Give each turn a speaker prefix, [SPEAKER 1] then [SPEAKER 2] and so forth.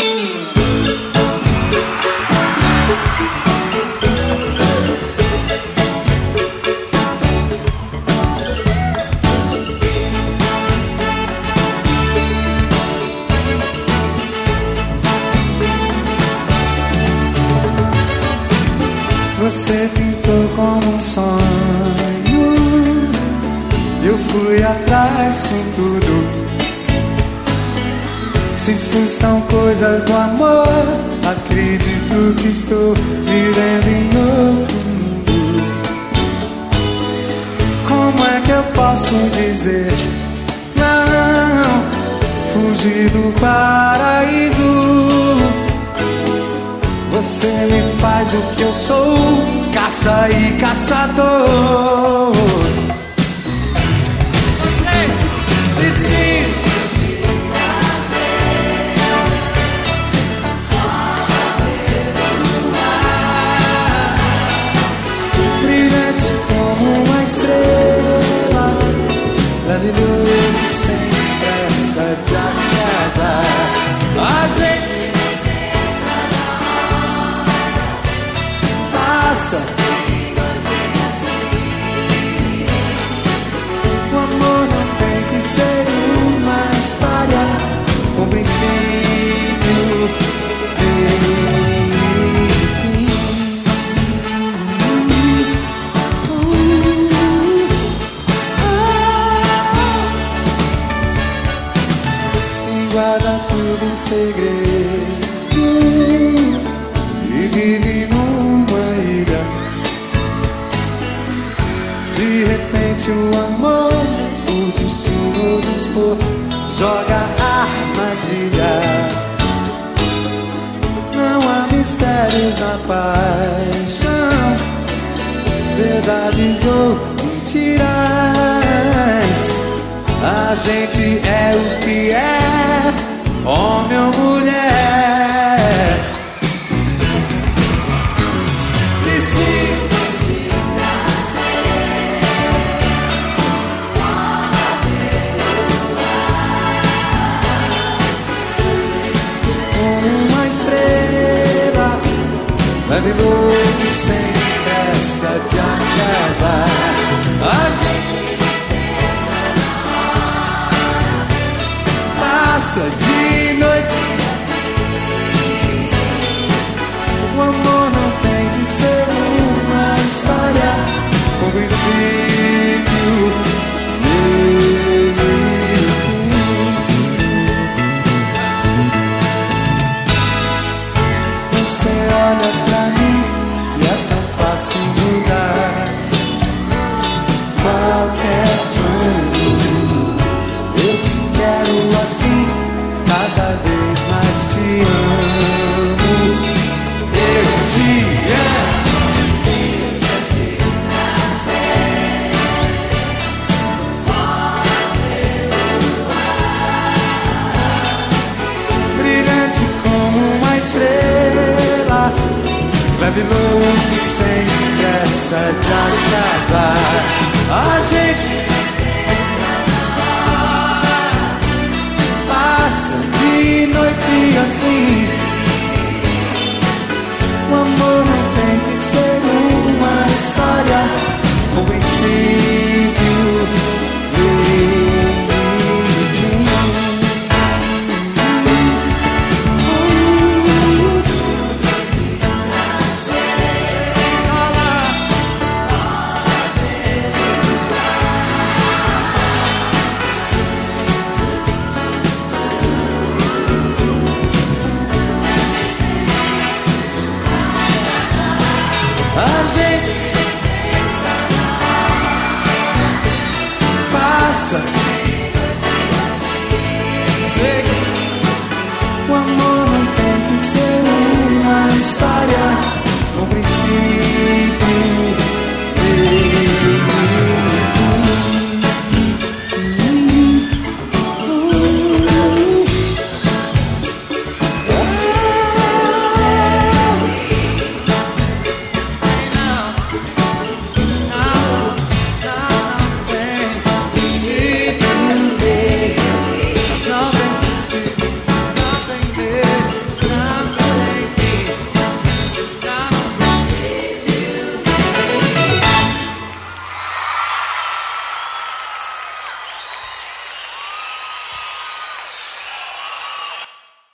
[SPEAKER 1] Você pintou como um sonho, eu fui atrás com tudo. Se isso são coisas do amor, acredito que estou vivendo em outro mundo. Como é que eu posso dizer não? Fugir do paraíso. Você me faz o que eu sou, caça e caçador. Brilhante como uma estrela, leve-luz sem pressa de acabar. A gente o amor não tem que ser uma história com princípio, meio e fim. Quem guarda tudo em segredo e vive numa ilha. De repente o amor, o destino dispor, joga a armadilha. Não há mistérios na paixão, verdades ou mentiras. A gente é o que é, homem ou mulher. Leve luz sem pressa de acabar. A gente passa de noite. O amor não tem que ser uma história com princípio, meio e fim. Você olha pra mim e é tão fácil mudar qualquer plano. Eu te quero assim, cada vez mais te amo. Eu te amo. Brilhante como uma estrela, leve luz sem pressa de acabar. A gente passa de noite